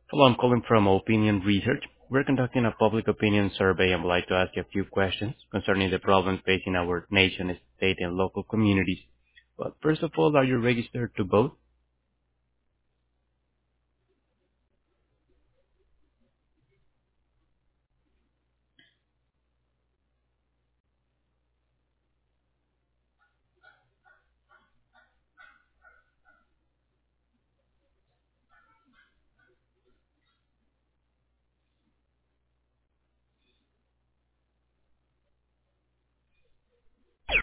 Hello, I'm calling from Opinion Research. We're conducting a public opinion survey and would like to ask you a few questions concerning the problems facing our nation, state, and local communities. But first of all, are you registered to vote?